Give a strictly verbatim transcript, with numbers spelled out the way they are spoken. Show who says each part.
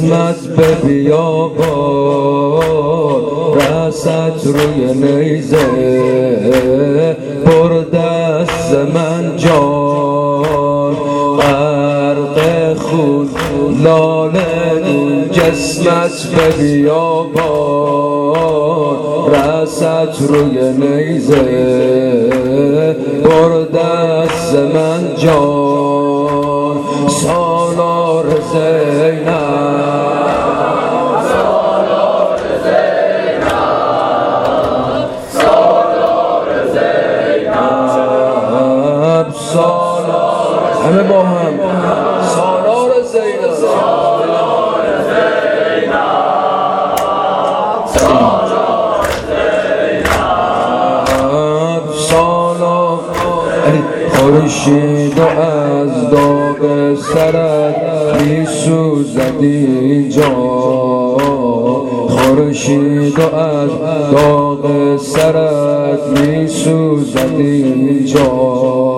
Speaker 1: جسمت به بیابان رسد روی نیزه برد از من جان غرق خون لاله دون جسمت به بیابان رسد روی نیزه برد از من جان سالار زینب
Speaker 2: سالار زینب سالار زینب
Speaker 1: سالار همه با هم سالار زینب
Speaker 2: سالار زینب سالار زینب
Speaker 1: سالار خورشید و از داغ سرت می سوزد اینجا خورشید و از داغ سرت می سوزد اینجا